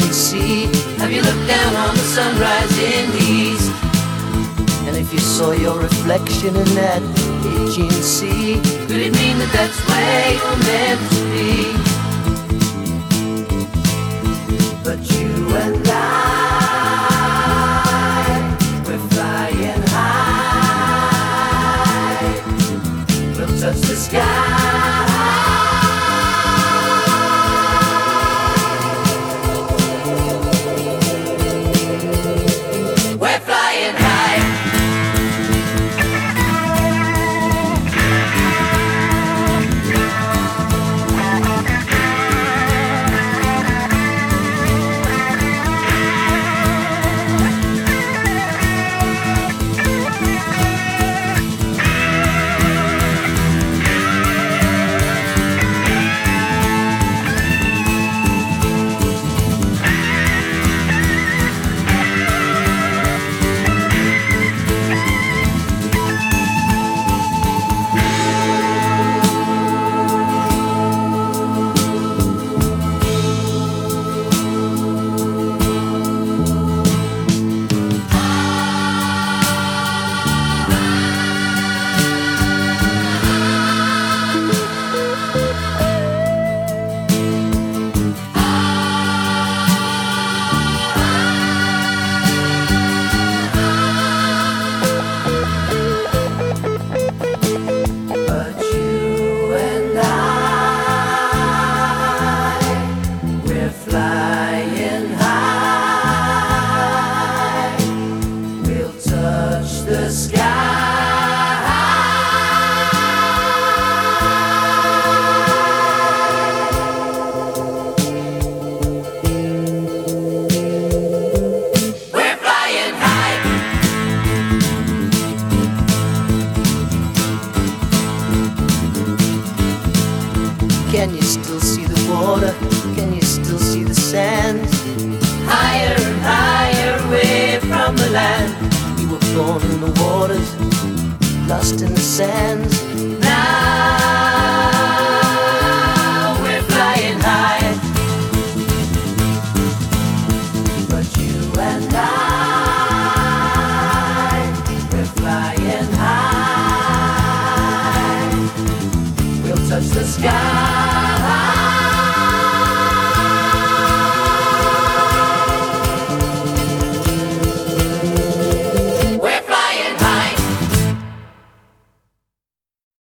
Aegean Sea? Have you looked down on the sunrise in the east? And if you saw your reflection in that Aegean Sea, could it mean that that's where you're meant to be? But you and I, we're flying high. We'll touch the sky. We're flying high. Flying high, we'll touch the sky. We're flying high. Can you still see the water? Can you still see the sand? Higher and higher away from the land. We were born in the waters, lost in the sands. Now we're flying high. But you and I, we're flying high. We'll touch the sky.